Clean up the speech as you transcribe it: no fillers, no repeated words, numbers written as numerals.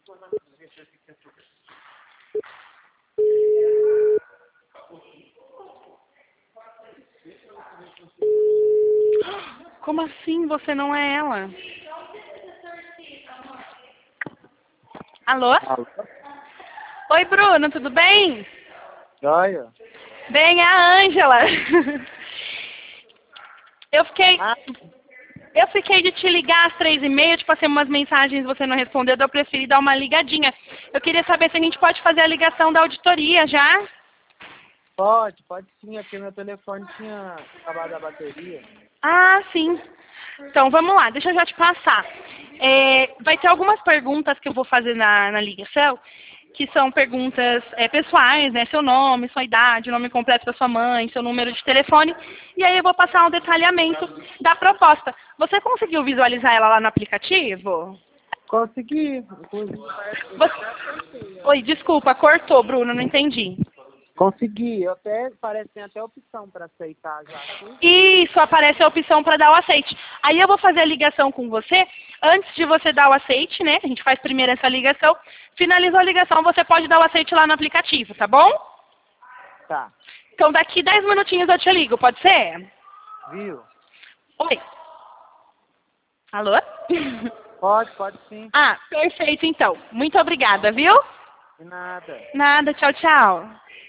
Como assim você não é ela? Alô? Alô? Oi, Bruno, tudo bem? Joia? Bem, é a Ângela. Eu Ah, fiquei de te ligar às 3h30, te passei umas mensagens, você não respondeu, daí eu preferi dar uma ligadinha. Eu queria saber se a gente pode fazer a ligação da auditoria já. pode sim, aqui meu telefone tinha acabado a bateria. Ah, sim. Então, vamos lá, deixa eu já te passar. Vai ter algumas perguntas que eu vou fazer na ligação, que são perguntas pessoais, né? Seu nome, sua idade, o nome completo da sua mãe, seu número de telefone. E aí eu vou passar um detalhamento da proposta. Você conseguiu visualizar ela lá no aplicativo? Consegui, inclusive parece que Você... Oi, desculpa, cortou, Bruno, não entendi. consegui, parece que tem até opção para aceitar já aqui. Isso, aparece a opção para dar o aceite. Aí eu vou fazer a ligação com você. Antes de você dar o aceite, né? A gente faz primeiro essa ligação. Finalizou a ligação, você pode dar o aceite lá no aplicativo, tá bom? Tá, Então daqui 10 minutinhos eu te ligo, pode ser? viu? Oi. Alô? Pode sim, Ah, perfeito então. Muito obrigada, viu? de nada. Nada, tchau, tchau.